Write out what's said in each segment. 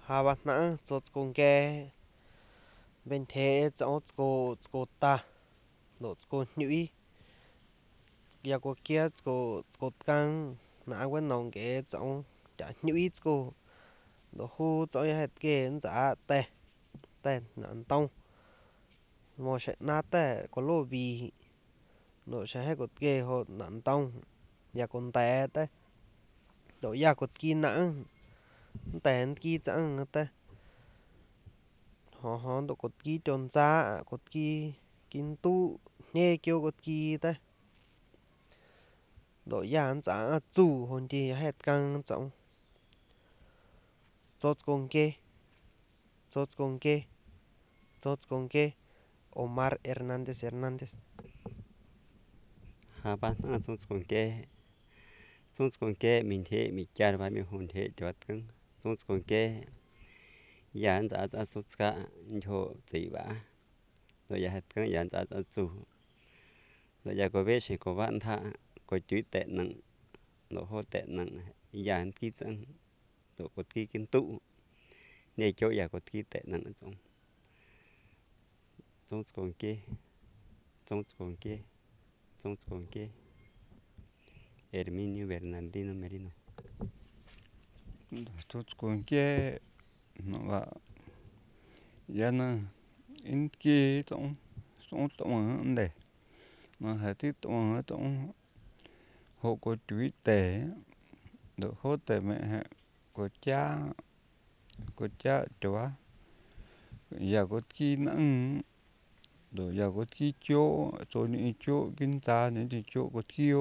hà bát nã chốt cùng ke bên thế chốt cô ta độ cô nhũy ya cô kia cô căng nã quên nòng cái chọn chả nhũy cô độ khu chọn hết cái giá tè tè nặng tông một sẽ nát tè có lô bì độ sẽ hết cột kê hồ nặng tông ya con tè tè độ ya cột kia nặng tè kia chẳng tè họ độ cột kia tròn giá cột kia kinh tu nghe kêu cột kia tè độ ya chẳng chủ hồn đi hết căng trọng chốt con que Omar Hernández. Hà bát nã chốt con ke mình thế mình cha ba mình hồn thế chốt cưng chốt con ke yán giá giá chốt cả cho chỉ bả rồi ya hết cưng yán giá giá chủ rồi ya có về sẽ có vạn thà có chữ tệ nặng nó hô tệ nặng yán kí chân rồi có kí kinh tụ này chỗ ya có kí tệ nặng trong chốt con ke chốt con ke Herminio Bernardino Merino. Chốt con ke nó là ya na in kia trong trong đây nó hay tiếp trong hộ có chữ tệ được hỗ tệ mẹ có cha chúa giờ có khi nặng rồi giờ có khi chỗ rồi những chỗ kinh ta những thì chỗ có khi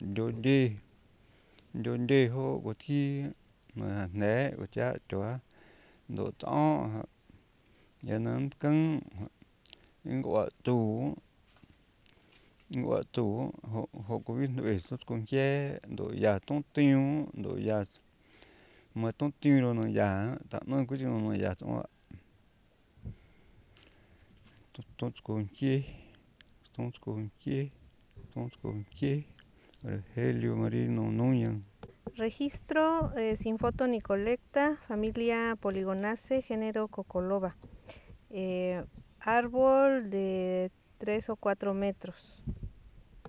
rồi đi hộ có khi mà nè có cha chúa độ to giờ nó căng những gọi tủ họ có biết về số con che độ giờ tốn tiêu độ giờ mà tốn tiêu rồi nó giờ tao nói cái gì nó giờ tốn con che Helio Marino Núñez. Registro sin foto ni colecta, familia Polygonaceae, género Cocoloba. Árbol de 3 o 4 metros.